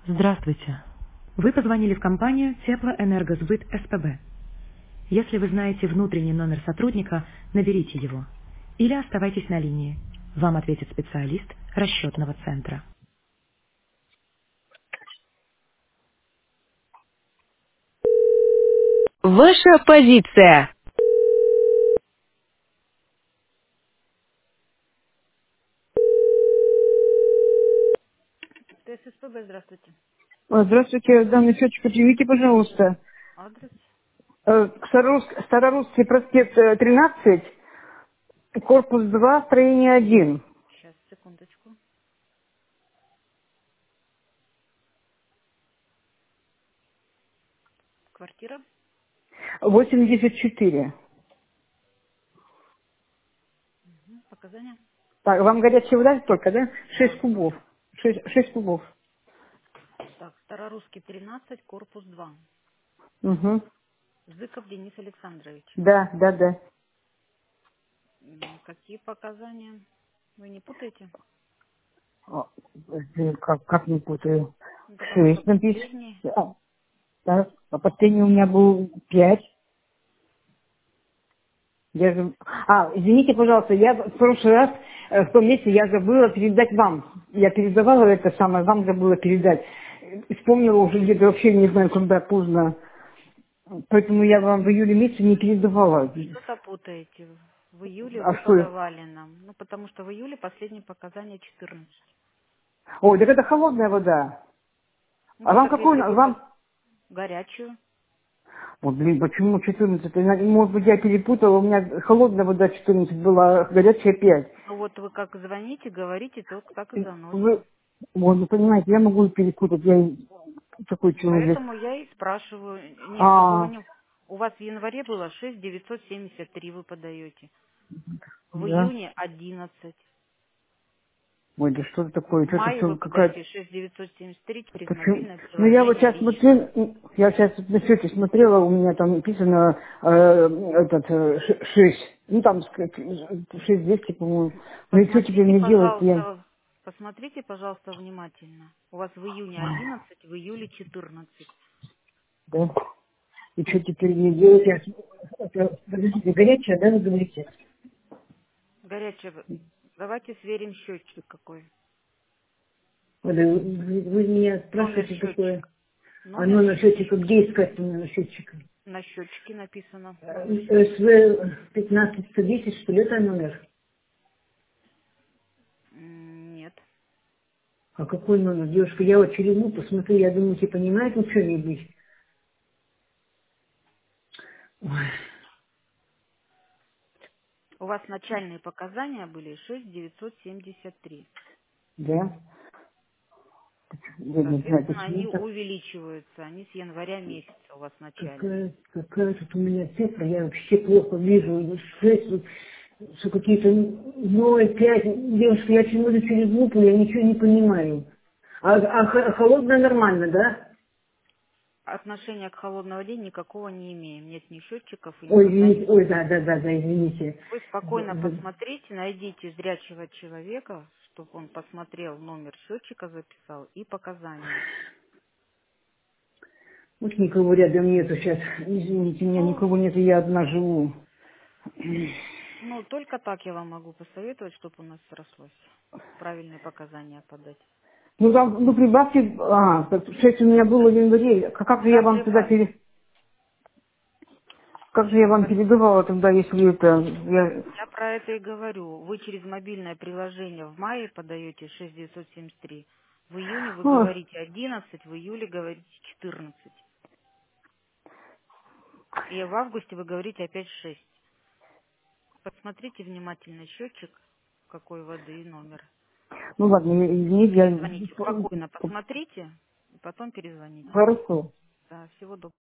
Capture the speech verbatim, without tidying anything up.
Здравствуйте. Вы позвонили в компанию Теплоэнергосбыт СПБ. Если вы знаете внутренний номер сотрудника, наберите его. Или оставайтесь на линии. Вам ответит специалист расчетного центра. Ваша позиция. ТССПБ, здравствуйте. А, Здравствуйте, данный счетчик, поднимите, пожалуйста. Адрес? Э, Старорус- Старорусский проспект э, тринадцать, корпус два, строение один, Сейчас, секундочку. Квартира? восемьдесят четыре. Мгм. Показания? Так, вам горячая вода только, да? Шесть Да. кубов. Шесть, шесть кубов. Так, Старорусский тринадцать, корпус два. Угу. Зыков Денис Александрович. Да, да, да. М, Какие показания? Вы не путаете? О, э, Как, как не путаю. Ну, потому что Шесть написано. последний... А, да. А последний у меня был пять. Я же... А, извините, пожалуйста, я в прошлый раз э, в том месте я забыла передать вам. Я передавала это самое, вам забыла передать. Э, Вспомнила уже где-то вообще не знаю, когда поздно. Поэтому я вам в июле месяце не передавала. Что-то путаете. В июле А вы что? подавали нам. Ну, потому что в июле последние показания четырнадцать. Ой, так это холодная вода. Ну, А вам так какой? если вы под Вам... горячую, Вот, блин, почему четырнадцать? Может быть, я перепутала, у меня холодная вода четырнадцать была, а горячая пять. ну вот вы как звоните, говорите, только так и Вы... заносим. Вот, вы понимаете, я могу перепутать, я и такой человек. Поэтому я и спрашиваю. Нет, такого А, не... У вас в январе было шесть девятьсот семьдесят три вы подаете. В да. июне одиннадцать. Ой, да что это В такое? Что-то мае вы все какая-то... подаете шесть девятьсот семьдесят три через Почему? мобильное Ну, я вот приложение сейчас личный. смотрю, м, я сейчас на счете смотрела, у меня там написано э, этот э, ш- шесть. Ну, там шесть двести, по-моему. Но и что теперь Посмотрите, мне делать? Я... пожалуйста, посмотрите, пожалуйста, внимательно. У вас в июне одиннадцать, в июле четырнадцать. Да. И что теперь мне делать? Я... Это, подождите, горячая, да, вы говорите? Горячая. Давайте сверим счетчик какой. Вот, э, Вы, вы меня Номер спрашиваете, какое... счетчика. А Номер номер счетчика, счетчика. где искать номер счетчика? На счетчике написано номер счетчика. СВ пятнадцать сто десять, что ли, это номер? М, Нет. А какой номер, девушка? Я вот через лупу смотрю, я думаю, типа, не знает он что-нибудь? Ой, У вас начальные показания были шесть девятьсот семьдесят три. да? Я не знаю, Соответственно, почему они так. увеличиваются. Они с января месяца у вас начальные. Какая, какая тут у меня цифра, я вообще плохо вижу. Шесть, вот, что какие-то ноль, пять. Девушка, я чему-то через лупу, я ничего не понимаю. А, а х- холодная нормально, да? Отношения к холодной воде никакого не имеем. Нет ни счетчиков и Ой, никогда извините, не ой, было. да, да, да, да, извините. Вы Да, спокойно да. посмотрите, найдите зрячего человека, чтобы он посмотрел, номер счетчика записал и показания. Вот никого рядом нету сейчас. Извините меня, Ну, никого нету, я одна живу. ну, только так я вам могу посоветовать, чтобы у нас срослось. Правильные показания подать. Ну, там, ну, прибавьте, а, так шесть у меня было в январе. Как как же я Я вам тогда прибавлю. пере... Как же я вам передавала тогда, если это... Я... Я про это и говорю. Вы через мобильное приложение в мае подаете шесть девятьсот семьдесят три. В июне вы Ой, говорите одиннадцать, в июле говорите четырнадцать. И в августе вы говорите опять шесть. Посмотрите внимательно счетчик, какой воды и номер. ну ладно, я- И извините, перезвоните. я... Спокойно посмотрите, и потом перезвоните. Хорошо. Да, всего доброго.